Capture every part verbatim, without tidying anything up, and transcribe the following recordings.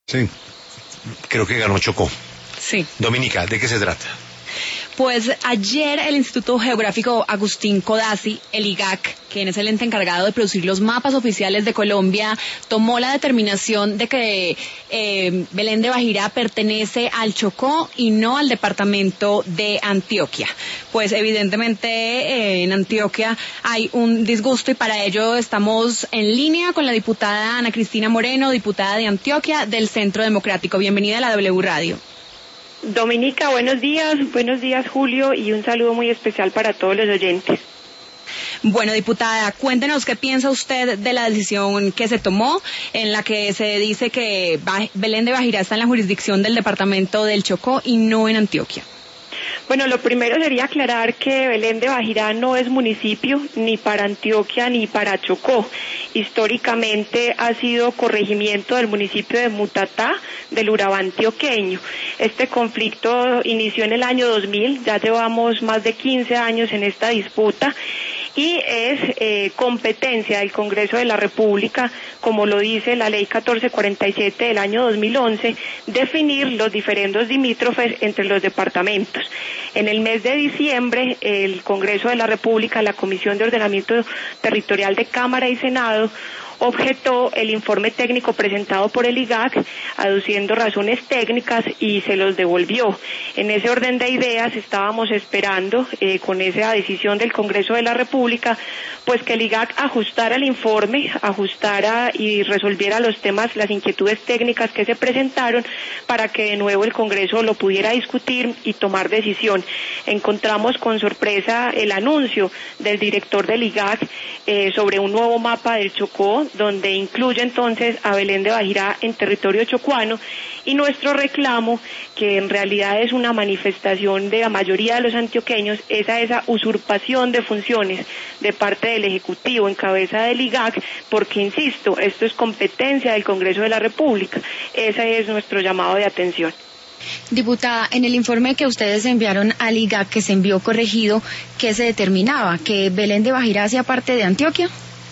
Sí, creo que ganó Chocó. Sí. Dominica, ¿de qué se trata? Pues ayer el Instituto Geográfico Agustín Codazzi, el I G A C, quien es el ente encargado de producir los mapas oficiales de Colombia, tomó la determinación de que eh, Belén de Bajirá pertenece al Chocó y no al departamento de Antioquia. Pues evidentemente eh, en Antioquia hay un disgusto y para ello estamos en línea con la diputada Ana Cristina Moreno, diputada de Antioquia del Centro Democrático. Bienvenida a la W Radio. Dominica, buenos días, buenos días Julio y un saludo muy especial para todos los oyentes. Bueno, diputada, cuéntenos qué piensa usted de la decisión que se tomó en la que se dice que Belén de Bajirá está en la jurisdicción del departamento del Chocó y no en Antioquia. Bueno, lo primero sería aclarar que Belén de Bajirá no es municipio ni para Antioquia ni para Chocó. Históricamente ha sido corregimiento del municipio de Mutatá, del Urabá antioqueño. Este conflicto inició en el año dos mil, ya llevamos más de quince años en esta disputa y es eh, competencia del Congreso de la República, como lo dice la Ley catorce cuarenta y siete del año dos mil once, definir los diferendos limítrofes entre los departamentos. En el mes de diciembre, el Congreso de la República, la Comisión de Ordenamiento Territorial de Cámara y Senado, objetó el informe técnico presentado por el I G A C, aduciendo razones técnicas y se los devolvió. En ese orden de ideas estábamos esperando, eh, con esa decisión del Congreso de la República, pues que el I G A C ajustara el informe, ajustara y resolviera los temas, las inquietudes técnicas que se presentaron para que de nuevo el Congreso lo pudiera discutir y tomar decisión. Encontramos con sorpresa el anuncio del director del I G A C eh, sobre un nuevo mapa del Chocó, donde incluye entonces a Belén de Bajirá en territorio chocuano, y nuestro reclamo, que en realidad es una manifestación de la mayoría de los antioqueños, es a esa usurpación de funciones de parte del Ejecutivo en cabeza del I G A C, porque insisto, esto es competencia del Congreso de la República. Ese es nuestro llamado de atención. Diputada, en el informe que ustedes enviaron al I G A C, que se envió corregido, ¿qué se determinaba? ¿Que Belén de Bajirá hacía parte de Antioquia?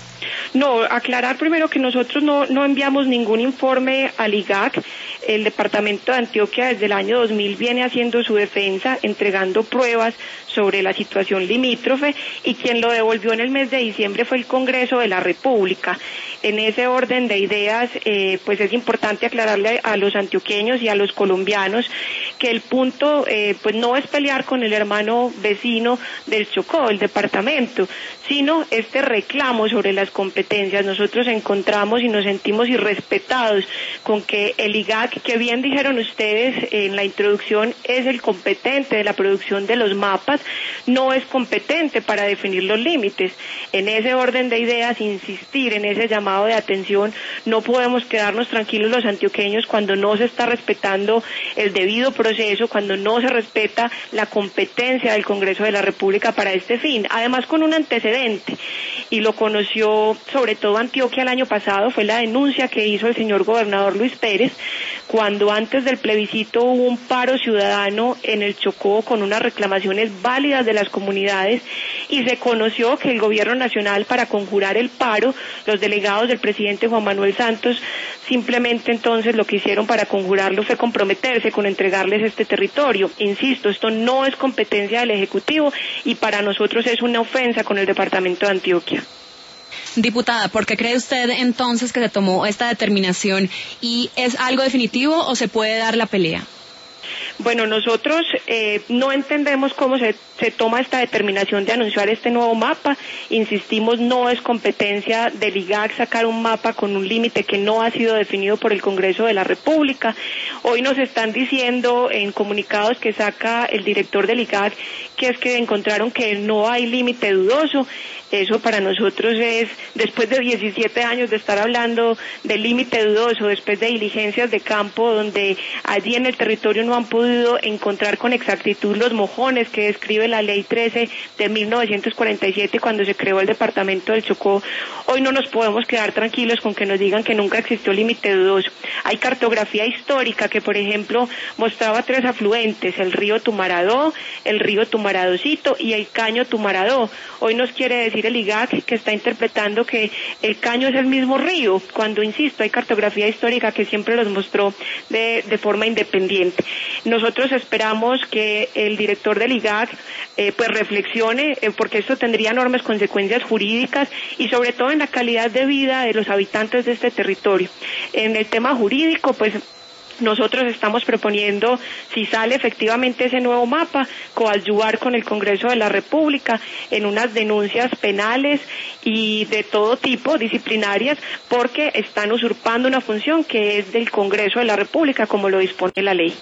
No, aclarar primero que nosotros no, no enviamos ningún informe al I G A C. El departamento de Antioquia desde el año dos mil viene haciendo su defensa, entregando pruebas sobre la situación limítrofe, y quien lo devolvió en el mes de diciembre fue el Congreso de la República. En ese orden de ideas, eh, pues es importante aclararle a los antioqueños y a los colombianos que el punto eh, pues no es pelear con el hermano vecino del Chocó, el departamento, sino este reclamo sobre las competencias. Nosotros encontramos y nos sentimos irrespetados con que el I G A C, que bien dijeron ustedes en la introducción, es el competente de la producción de los mapas, no es competente para definir los límites. En ese orden de ideas, insistir en ese llamado de atención, no podemos quedarnos tranquilos los antioqueños cuando no se está respetando el debido proceso, cuando no se respeta la competencia del Congreso de la República para este fin. Además, con un antecedente, y lo conoció sobre todo Antioquia el año pasado, fue la denuncia que hizo el señor gobernador Luis Pérez, cuando antes del plebiscito hubo un paro ciudadano en el Chocó con unas reclamaciones válidas de las comunidades, y se conoció que el gobierno nacional, para conjurar el paro, los delegados del presidente Juan Manuel Santos, simplemente entonces lo que hicieron para conjurarlo fue comprometerse con entregarles este territorio. Insisto, esto no es competencia del Ejecutivo y para nosotros es una ofensa con el departamento de Antioquia. Diputada, ¿por qué cree usted entonces que se tomó esta determinación y es algo definitivo o se puede dar la pelea? Bueno, nosotros eh, no entendemos cómo se, se toma esta determinación de anunciar este nuevo mapa. Insistimos, no es competencia del I G A C sacar un mapa con un límite que no ha sido definido por el Congreso de la República. Hoy nos están diciendo en comunicados que saca el director del I G A C que es que encontraron que no hay límite dudoso. Eso para nosotros es, después de diecisiete años de estar hablando de límite dudoso, después de diligencias de campo donde allí en el territorio no han podido podido encontrar con exactitud los mojones que describe la ley trece de mil novecientos cuarenta y siete cuando se creó el departamento del Chocó, hoy no nos podemos quedar tranquilos con que nos digan que nunca existió límite dudoso. Hay cartografía histórica que, por ejemplo, mostraba tres afluentes, el río Tumaradó, el río Tumaradocito y el caño Tumaradó. Hoy nos quiere decir el I G A C que está interpretando que el caño es el mismo río, cuando, insisto, hay cartografía histórica que siempre los mostró de, de forma independiente. Nosotros esperamos que el director del I G A C eh, pues reflexione, eh, porque esto tendría enormes consecuencias jurídicas y sobre todo en la calidad de vida de los habitantes de este territorio. En el tema jurídico, pues nosotros estamos proponiendo, si sale efectivamente ese nuevo mapa, coadyuvar con el Congreso de la República en unas denuncias penales y de todo tipo, disciplinarias, porque están usurpando una función que es del Congreso de la República, como lo dispone la ley.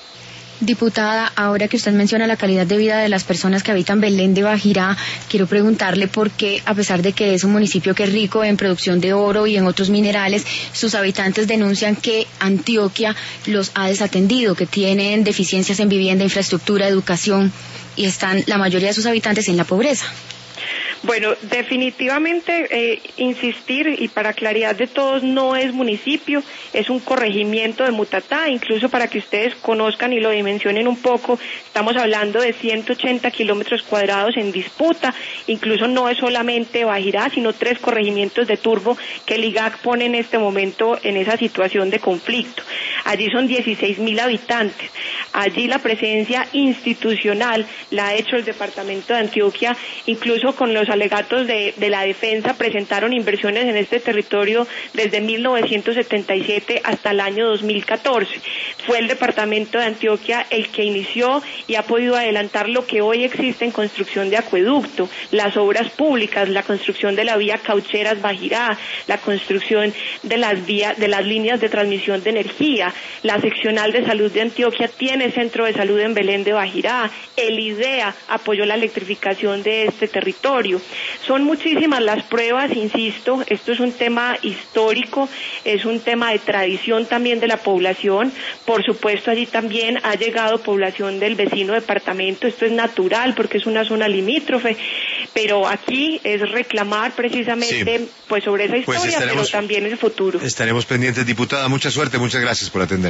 Diputada, ahora que usted menciona la calidad de vida de las personas que habitan Belén de Bajirá, quiero preguntarle por qué, a pesar de que es un municipio que es rico en producción de oro y en otros minerales, sus habitantes denuncian que Antioquia los ha desatendido, que tienen deficiencias en vivienda, infraestructura, educación, y están la mayoría de sus habitantes en la pobreza. Bueno, definitivamente eh, insistir, y para claridad de todos, no es municipio, es un corregimiento de Mutatá. Incluso para que ustedes conozcan y lo dimensionen un poco, estamos hablando de ciento ochenta kilómetros cuadrados en disputa. Incluso no es solamente Bajirá, sino tres corregimientos de Turbo que el I G A C pone en este momento en esa situación de conflicto. Allí son dieciséis mil habitantes. Allí la presencia institucional la ha hecho el departamento de Antioquia, incluso con los alegatos de, de la defensa presentaron inversiones en este territorio desde mil novecientos setenta y siete hasta el año dos mil catorce. Fue el departamento de Antioquia el que inició y ha podido adelantar lo que hoy existe en construcción de acueducto, las obras públicas, la construcción de la vía Caucheras-Bajirá, la construcción de las vías, de las líneas de transmisión de energía. La seccional de salud de Antioquia tiene centro de salud en Belén de Bajirá. El IDEA apoyó la electrificación de este territorio. Son muchísimas las pruebas, insisto, esto es un tema histórico, es un tema de tradición también de la población. Por supuesto, allí también ha llegado población del vecino departamento, esto es natural porque es una zona limítrofe, pero aquí es reclamar precisamente sí. pues sobre esa historia, pues estaremos, pero también el futuro. Estaremos pendientes, diputada, mucha suerte, muchas gracias por atender.